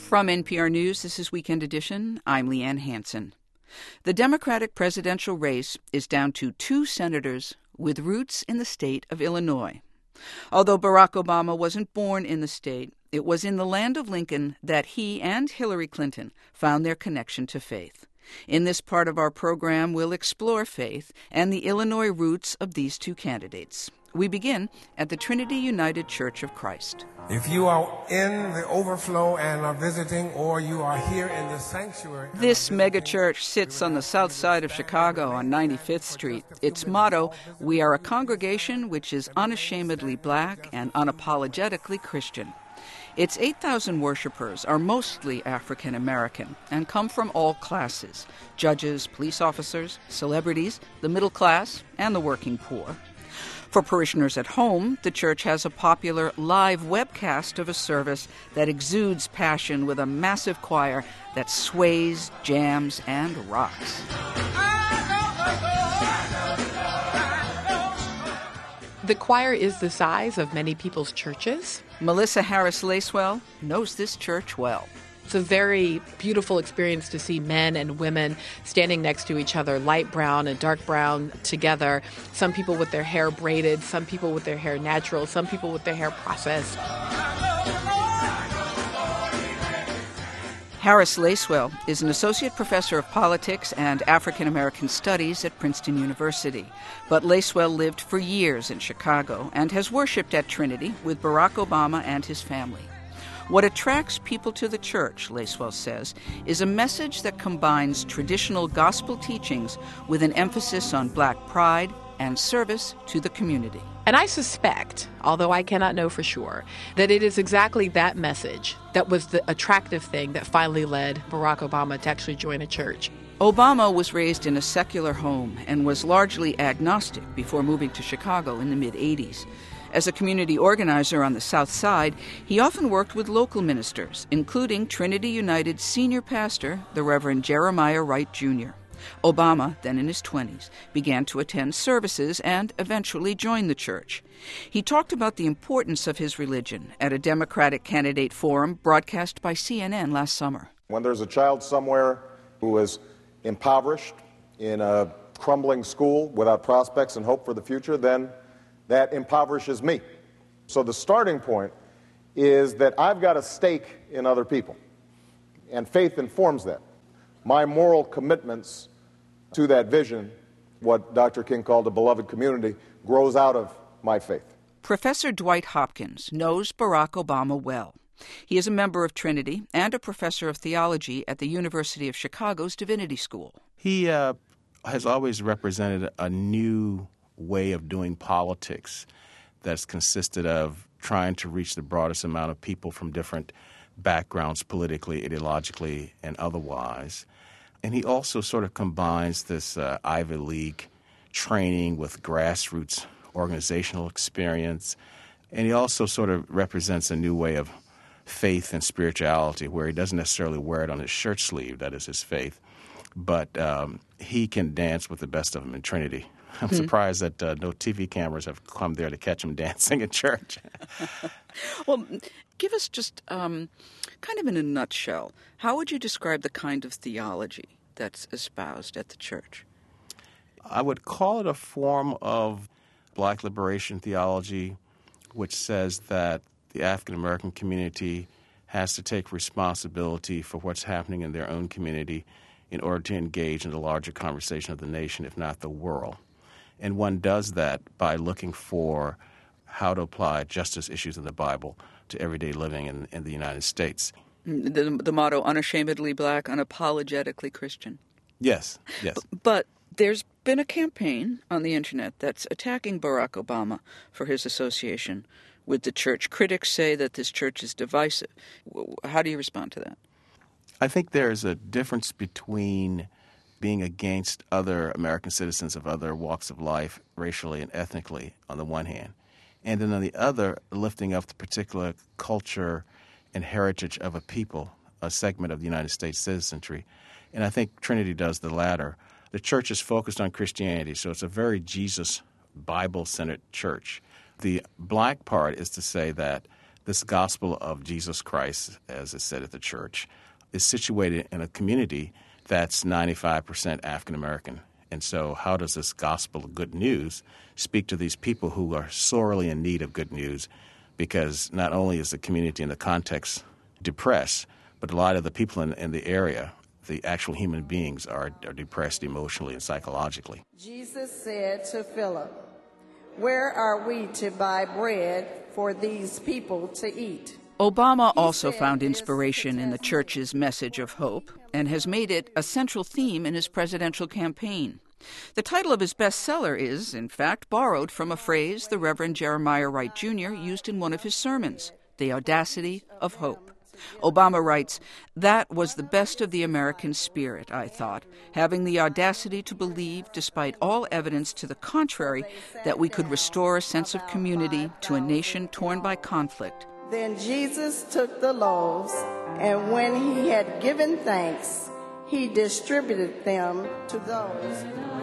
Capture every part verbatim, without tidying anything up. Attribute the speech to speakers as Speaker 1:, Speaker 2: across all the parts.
Speaker 1: From N P R News, this is Weekend Edition. I'm Leanne Hansen. The Democratic presidential race is down to two senators with roots in the state of Illinois. Although Barack Obama wasn't born in the state, it was in the land of Lincoln that he and Hillary Clinton found their connection to faith. In this part of our program, we'll explore faith and the Illinois roots of these two candidates. We begin at the Trinity United Church of Christ.
Speaker 2: If you are in the overflow and are visiting, or you are here in the sanctuary...
Speaker 1: This megachurch sits on the south side of Chicago on ninety-fifth Street. Its motto, "We are a congregation which is unashamedly black and unapologetically Christian." Its eight thousand worshipers are mostly African American and come from all classes: judges, police officers, celebrities, the middle class, and the working poor. For parishioners at home, the church has a popular live webcast of a service that exudes passion with a massive choir that sways, jams, and rocks.
Speaker 3: The choir is the size of many people's churches.
Speaker 1: Melissa Harris Lacewell knows this church well.
Speaker 3: It's a very beautiful experience to see men and women standing next to each other, light brown and dark brown together. Some people with their hair braided, some people with their hair natural, some people with their hair processed.
Speaker 1: Harris Lacewell is an associate professor of politics and African American studies at Princeton University. But Lacewell lived for years in Chicago and has worshipped at Trinity with Barack Obama and his family. What attracts people to the church, Lacewell says, is a message that combines traditional gospel teachings with an emphasis on black pride and service to the community.
Speaker 3: And I suspect, although I cannot know for sure, that it is exactly that message that was the attractive thing that finally led Barack Obama to actually join a church.
Speaker 1: Obama was raised in a secular home and was largely agnostic before moving to Chicago in the mid-eighties. As a community organizer on the South Side, he often worked with local ministers, including Trinity United senior pastor, the Reverend Jeremiah Wright Junior Obama, then in his twenties, began to attend services and eventually joined the church. He talked about the importance of his religion at a Democratic candidate forum broadcast by C N N last summer.
Speaker 4: When there's a child somewhere who is impoverished in a crumbling school without prospects and hope for the future, then that impoverishes me. So the starting point is that I've got a stake in other people, and faith informs that. My moral commitments to that vision, what Doctor King called a beloved community, grows out of my faith.
Speaker 1: Professor Dwight Hopkins knows Barack Obama well. He is a member of Trinity and a professor of theology at the University of Chicago's Divinity School.
Speaker 5: He uh, has always represented a new way of doing politics that's consisted of trying to reach the broadest amount of people from different backgrounds, politically, ideologically, and otherwise. And he also sort of combines this uh, Ivy League training with grassroots organizational experience. And he also sort of represents a new way of faith and spirituality where he doesn't necessarily wear it on his shirt sleeve, that is his faith, but um, he can dance with the best of them in Trinity. I'm mm-hmm. surprised that uh, no T V cameras have come there to catch him dancing in church.
Speaker 1: Well, give us just um, kind of in a nutshell, how would you describe the kind of theology that's espoused at the church?
Speaker 5: I would call it a form of black liberation theology, which says that the African American community has to take responsibility for what's happening in their own community in order to engage in the larger conversation of the nation, if not the world. And one does that by looking for how to apply justice issues in the Bible to everyday living in, in the United States.
Speaker 1: The, the motto, unashamedly black, unapologetically Christian.
Speaker 5: Yes, yes.
Speaker 1: B- but there's been a campaign on the Internet that's attacking Barack Obama for his association with the church. Critics say that this church is divisive. How do you respond to that?
Speaker 5: I think there's a difference between being against other American citizens of other walks of life, racially and ethnically, on the one hand, and then on the other, lifting up the particular culture and heritage of a people, a segment of the United States citizenry. And I think Trinity does the latter. The church is focused on Christianity, so it's a very Jesus, Bible-centered church. The black part is to say that this gospel of Jesus Christ, as is said at the church, is situated in a community that's ninety-five percent African American. And so how does this gospel of good news speak to these people who are sorely in need of good news? Because not only is the community and the context depressed, but a lot of the people in, in the area, the actual human beings, are, are depressed emotionally and psychologically.
Speaker 6: Jesus said to Philip, "Where are we to buy bread for these people to eat?"
Speaker 1: Obama also found inspiration in the church's message of hope and has made it a central theme in his presidential campaign. The title of his bestseller is, in fact, borrowed from a phrase the Reverend Jeremiah Wright Junior used in one of his sermons, "The audacity of hope." Obama writes, "That was the best of the American spirit, I thought, having the audacity to believe, despite all evidence to the contrary, that we could restore a sense of community to a nation torn by conflict."
Speaker 6: Then Jesus took the loaves, and when he had given thanks, he distributed them to those.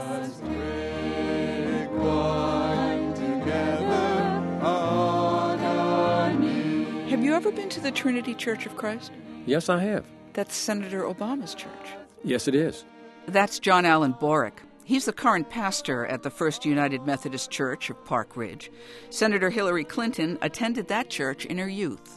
Speaker 1: Have you ever been to the Trinity Church of Christ?
Speaker 7: Yes, I have.
Speaker 1: That's Senator Obama's church.
Speaker 7: Yes, it is.
Speaker 1: That's John Allen Borick. He's the current pastor at the First United Methodist Church of Park Ridge. Senator Hillary Clinton attended that church in her youth.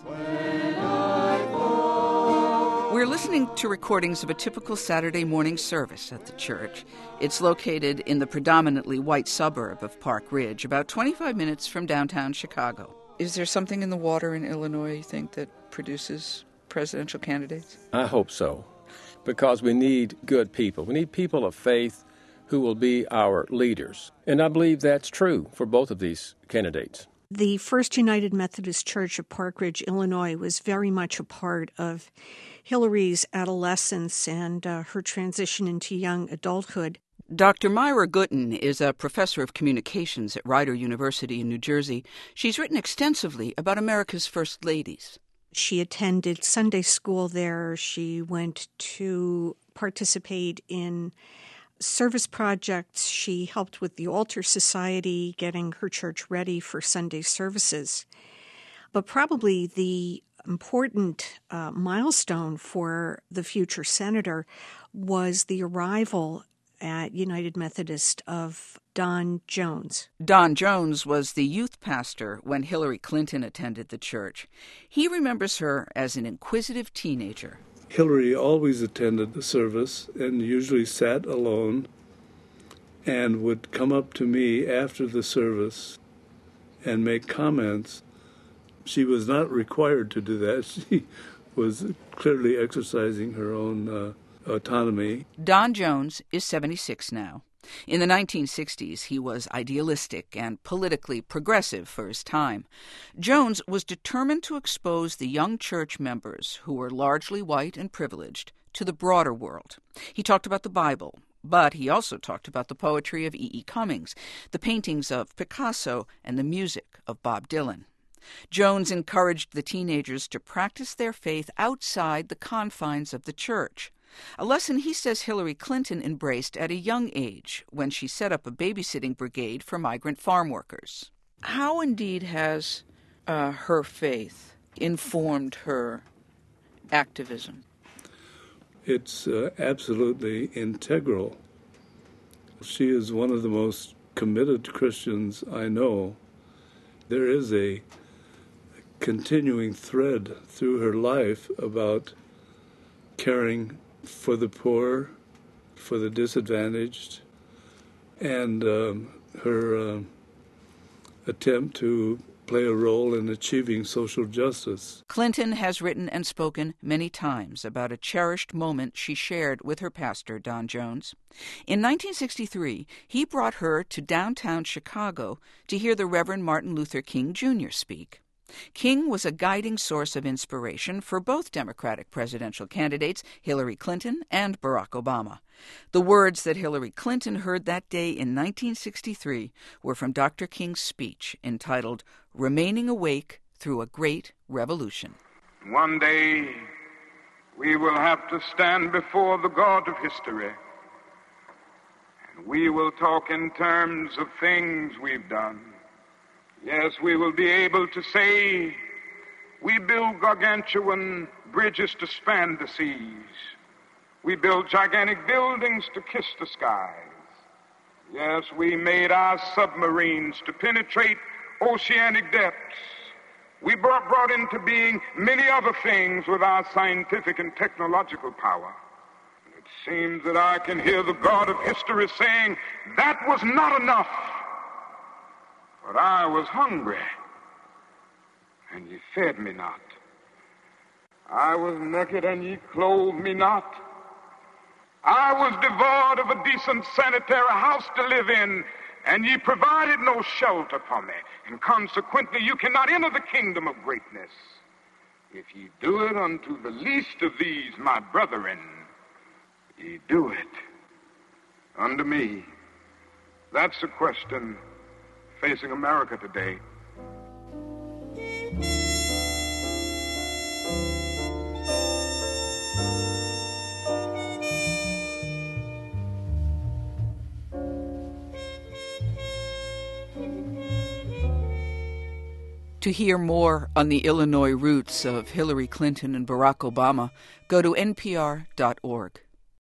Speaker 1: We're listening to recordings of a typical Saturday morning service at the church. It's located in the predominantly white suburb of Park Ridge, about twenty-five minutes from downtown Chicago. Is there something in the water in Illinois, you think, that produces presidential candidates?
Speaker 7: I hope so, because we need good people. We need people of faith who will be our leaders. And I believe that's true for both of these candidates.
Speaker 8: The First United Methodist Church of Park Ridge, Illinois, was very much a part of Hillary's adolescence and uh, her transition into young adulthood.
Speaker 1: Doctor Myra Gooden is a professor of communications at Rider University in New Jersey. She's written extensively about America's first ladies.
Speaker 8: She attended Sunday school there. She went to participate in service projects. She helped with the Altar Society, getting her church ready for Sunday services. But probably the important uh, milestone for the future senator was the arrival at United Methodist of Don Jones.
Speaker 1: Don Jones was the youth pastor when Hillary Clinton attended the church. He remembers her as an inquisitive teenager.
Speaker 9: Hillary always attended the service and usually sat alone and would come up to me after the service and make comments. She was not required to do that. She was clearly exercising her own uh, autonomy.
Speaker 1: Don Jones is seventy-six now. In the nineteen sixties, he was idealistic and politically progressive for his time. Jones was determined to expose the young church members, who were largely white and privileged, to the broader world. He talked about the Bible, but he also talked about the poetry of E E. Cummings, the paintings of Picasso, and the music of Bob Dylan. Jones encouraged the teenagers to practice their faith outside the confines of the church, a lesson he says Hillary Clinton embraced at a young age when she set up a babysitting brigade for migrant farm workers. How indeed has uh, her faith informed her activism?
Speaker 9: It's uh, absolutely integral. She is one of the most committed Christians I know. There is a continuing thread through her life about caring for the poor, for the disadvantaged, and um, her uh, attempt to play a role in achieving social justice.
Speaker 1: Clinton has written and spoken many times about a cherished moment she shared with her pastor, Don Jones. In nineteen sixty-three, he brought her to downtown Chicago to hear the Reverend Martin Luther King Junior speak. King was a guiding source of inspiration for both Democratic presidential candidates, Hillary Clinton and Barack Obama. The words that Hillary Clinton heard that day in nineteen sixty-three were from Doctor King's speech entitled Remaining Awake Through a Great Revolution.
Speaker 10: One day we will have to stand before the God of history, and we will talk in terms of things we've done. Yes, we will be able to say We build gargantuan bridges to span the seas. We build gigantic buildings to kiss the skies. Yes, we made our submarines to penetrate oceanic depths. We brought, brought into being many other things with our scientific and technological power. It seems that I can hear the God of history saying, that was not enough. But I was hungry, and ye fed me not. I was naked, and ye clothed me not. I was devoid of a decent sanitary house to live in, and ye provided no shelter for me. And consequently, you cannot enter the kingdom of greatness. If ye do it unto the least of these, my brethren, ye do it unto me. That's the question facing America today.
Speaker 1: To hear more on the Illinois roots of Hillary Clinton and Barack Obama, go to N P R dot org.